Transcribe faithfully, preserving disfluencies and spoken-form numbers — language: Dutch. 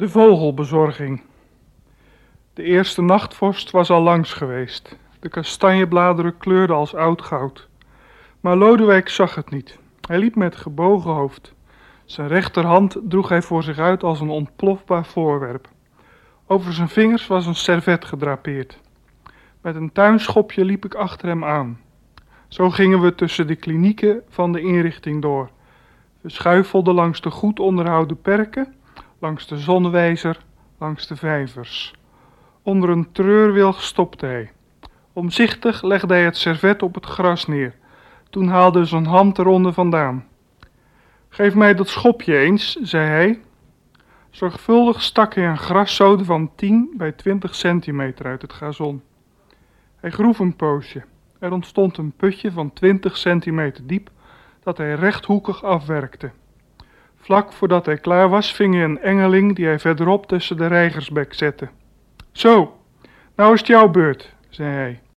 De vogelbezorging. De eerste nachtvorst was al langs geweest. De kastanjebladeren kleurden als oud goud. Maar Lodewijk zag het niet. Hij liep met gebogen hoofd. Zijn rechterhand droeg hij voor zich uit als een ontplofbaar voorwerp. Over zijn vingers was een servet gedrapeerd. Met een tuinschopje liep ik achter hem aan. Zo gingen we tussen de klinieken van de inrichting door. We schuifelden langs de goed onderhouden perken, langs de zonnewijzer, langs de vijvers. Onder een treurwilg stopte hij. Omzichtig legde hij het servet op het gras neer. Toen haalde zijn hand eronder vandaan. Geef mij dat schopje eens, zei hij. Zorgvuldig stak hij een graszode van tien bij twintig centimeter uit het gazon. Hij groef een poosje. Er ontstond een putje van twintig centimeter diep dat hij rechthoekig afwerkte. Vlak voordat hij klaar was, ving hij een engeling die hij verderop tussen de reigersbek zette. Zo, nou is het jouw beurt, zei hij.